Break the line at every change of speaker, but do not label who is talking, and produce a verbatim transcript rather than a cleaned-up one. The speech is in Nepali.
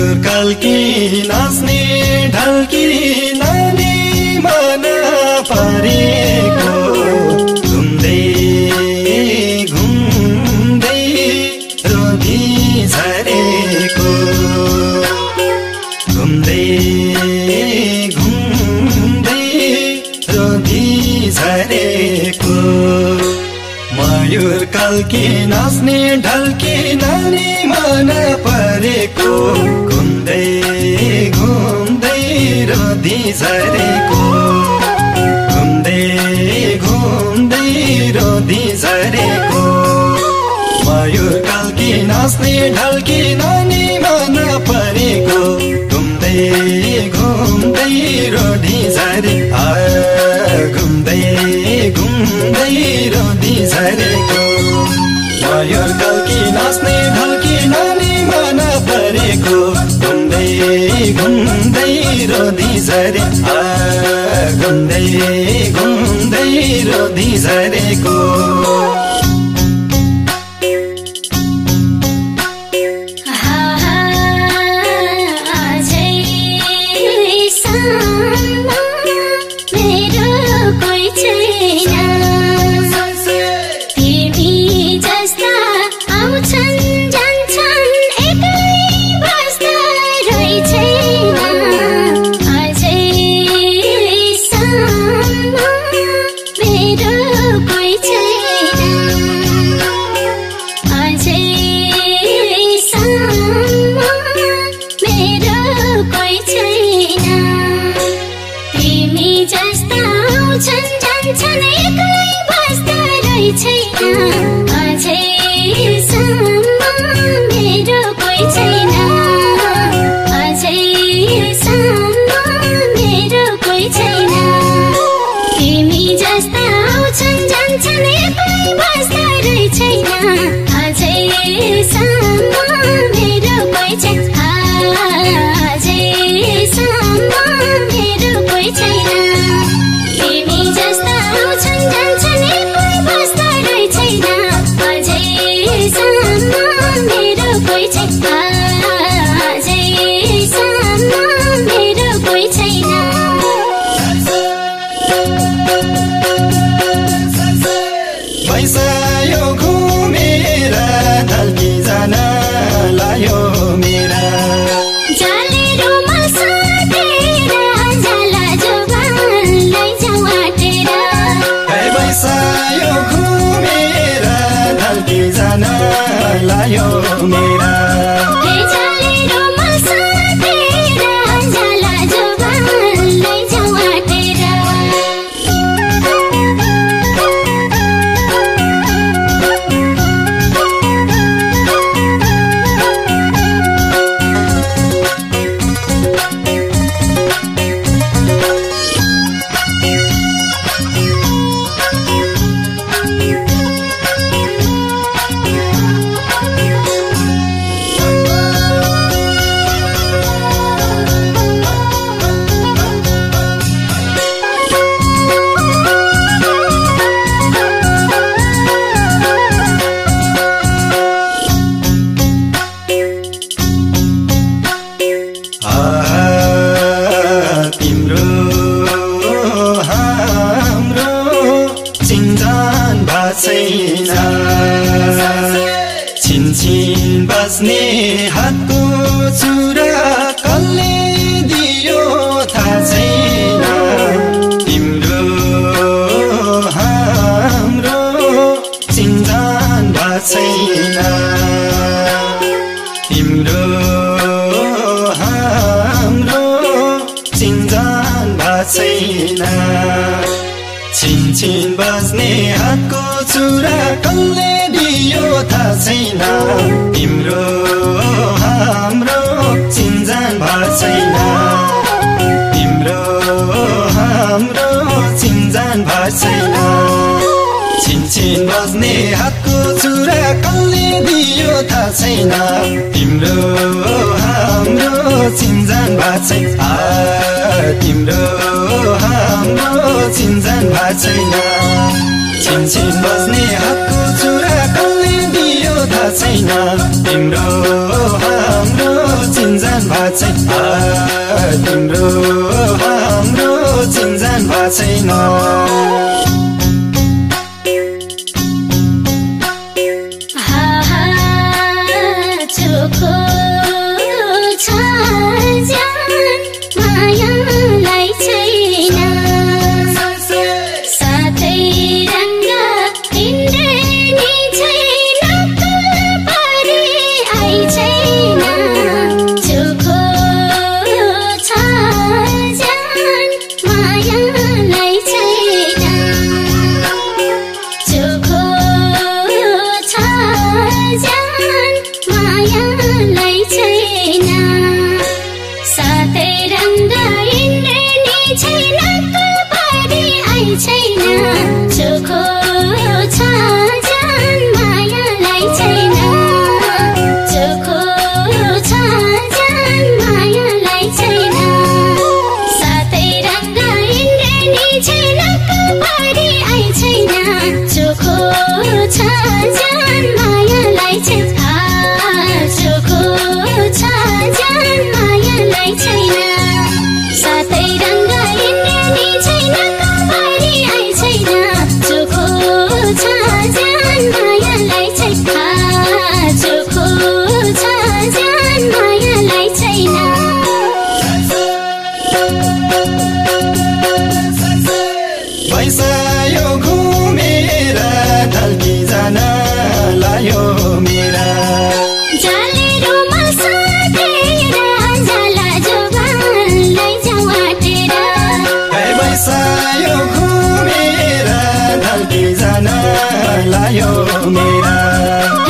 कल्की नाच्ने ढल्की नानी मन परेको घुम्दै घुम्दै रोगी झरेको घुम्दै घुम्दै रोगी झरेको मयूर कल्की नाच्ने ढल्की नानी मन परेको घुम्दै घुम्दै रोधी झरेको घुम्दै घुम्दै रोधी झरेको मयूर कल्की नाच्ने ढल्की नानी मन परेको घुम्दै घुम्दै रोधी झरे घुम्दै घुम्दै रोधी झरेको मयूर कल्की नाच्ने ढल्की नानी मन परेको घुम्दै घुम्दै रोधी झरे घुम्दै घुम्दै रोधी झरेको लायो मेरा छिनछिन बस्ने हातको छुरा कसले दियो थाहा छैन तिम्रो हाम्रो चिन्जान भएको छैन तिम्रो हाम्रो चिन्जान भएको छैन छिनछिन बस्ने हातको छुरा कसले दियो थाहा छैन तिम्रो हाम्रो चिन्जान भएको छैन तिम्रो हाम्रो चिन्जान भएको छैन छिनछिन बस्ने हातको छुरा कसले दियो थाहा छैन तिम्रो हाम्रो चिन्जान भएको छैन तिम्रो हाम्रो चिन्जान भएको छैन छिनछिन बस्ने हातको छुरा कसले दियो थाहा छैन तिम्रो हाम्रो चिन्जान भएको छैन तिम्रो हाम्रो चिन्जान भएको छैन पैसा यो घुमेर ढल्की जान लायो मेरा पैसा यो घुमेर ढल्की जान लायो मेरा